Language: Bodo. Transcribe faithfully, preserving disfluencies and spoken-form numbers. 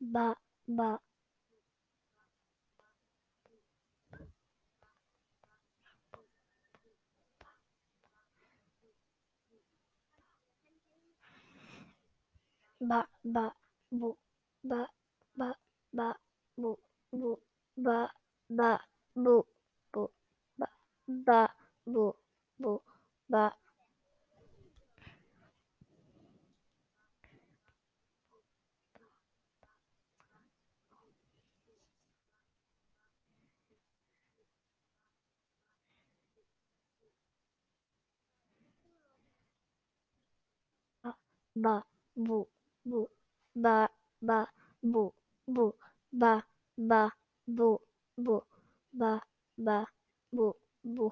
ba, ba, ba, ba, bu, ba, ba, ba, bu, bu, ba, ba, bu, bu, ba, ba, bu, bu, ba, ba, ba, bu, bu, ba, ba, bu, bu, ba, ba, bu, bu, ba, ba, bu, bu,